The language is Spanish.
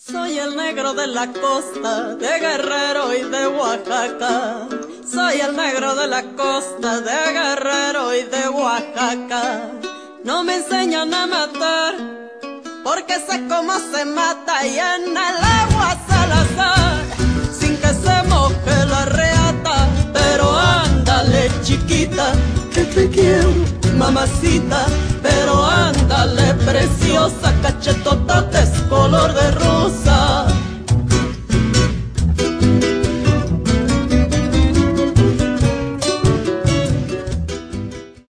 Soy el negro de la costa, de Guerrero y de Oaxaca. Soy el negro de la costa, de Guerrero y de Oaxaca. No me enseñan a matar, porque sé cómo se mata y en el agua Salazar, sin que se moje la reata. Pero ándale chiquita, que te quiero mamacita. Pero ándale preciosa, cachetota, es color de rosa.